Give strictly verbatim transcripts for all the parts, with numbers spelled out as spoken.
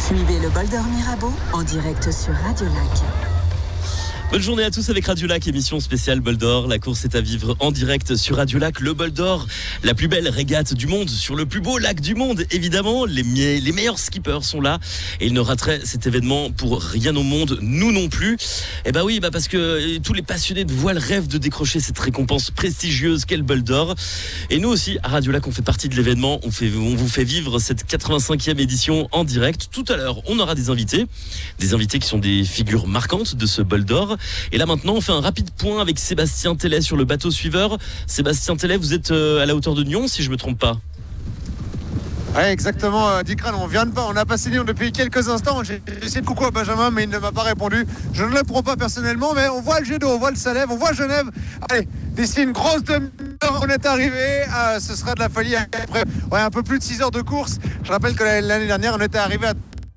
Suivez le Bol d'Or Mirabeau en direct sur Radio Lac. Bonne journée à tous avec Radio Lac, émission spéciale Bol d'Or. La course est à vivre en direct sur Radio Lac. Le Bol d'Or, la plus belle régate du monde, sur le plus beau lac du monde, évidemment. Les, me- les meilleurs skippers sont là et ils ne rateraient cet événement pour rien au monde, nous non plus. Eh bah oui, bah parce que tous les passionnés de voile rêvent de décrocher cette récompense prestigieuse qu'est le Bol d'Or. Et nous aussi, à Radio Lac, on fait partie de l'événement. On, fait, on vous fait vivre cette quatre-vingt-cinquième édition en direct. Tout à l'heure, on aura des invités. Des invités qui sont des figures marquantes de ce Bol d'Or. Et là maintenant on fait un rapide point avec Sébastien Tellet sur le bateau suiveur. Sébastien Tellet, vous êtes à la hauteur de Nyon si je me trompe pas. Ouais, exactement, euh, Dick Ran, on vient de pas, on a passé Lyon depuis quelques instants. J'ai essayé de coucou à Benjamin, mais il ne m'a pas répondu. Je ne le prends pas personnellement, mais on voit le jet d'eau, on voit le Salève, on voit Genève. Allez, d'ici une grosse demi-heure, on est arrivé. Euh, ce sera de la folie après ouais, un peu plus de six heures de course. Je rappelle que l'année dernière, on était arrivé à.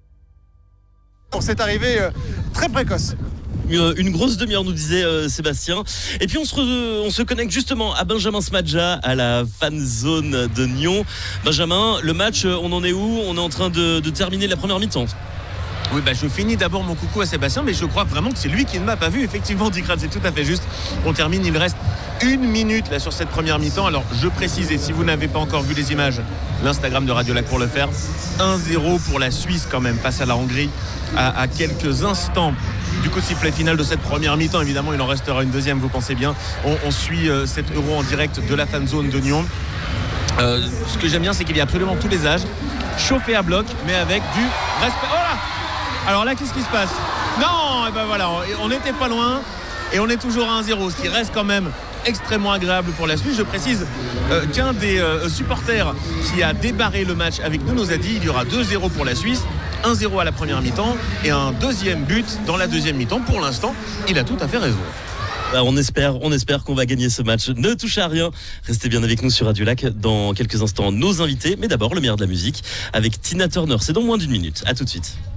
On s'est arrivé euh, très précoce. Une grosse demi-heure, nous disait euh, Sébastien. Et puis on se, re, on se connecte justement à Benjamin Smadja, à la fan zone de Nyon. Benjamin, le match, on en est où ? On est en train de, de terminer la première mi-temps. Oui, bah, je finis d'abord mon coucou à Sébastien, mais je crois vraiment que c'est lui qui ne m'a pas vu. Effectivement, Dick Ran, c'est tout à fait juste. On termine, il reste une minute là sur cette première mi-temps. Alors, je précise, et si vous n'avez pas encore vu les images, l'Instagram de Radio Lac pour le faire. un zéro pour la Suisse quand même, face à la Hongrie, à, à quelques instants du coup de sifflet final de cette première mi-temps. Évidemment, il en restera une deuxième, vous pensez bien. On, on suit euh, cet Euro en direct de la fan zone de Nyon. Euh, ce que j'aime bien, c'est qu'il y a absolument tous les âges, chauffé à bloc, mais avec du respect. Oh là ! Alors là, qu'est-ce qui se passe ? Non, et ben voilà, on n'était pas loin et on est toujours à un zéro, ce qui reste quand même extrêmement agréable pour la Suisse. Je précise euh, qu'un des euh, supporters qui a débarré le match avec nous nous a dit qu'il y aura deux zéro pour la Suisse, un zéro à la première mi-temps et un deuxième but dans la deuxième mi-temps. Pour l'instant, il a tout à fait raison. Bah, on espère, on espère qu'on va gagner ce match. Ne touchez à rien. Restez bien avec nous sur Radio Lac. Dans quelques instants, nos invités. Mais d'abord, le meilleur de la musique avec Tina Turner. C'est dans moins d'une minute. À tout de suite.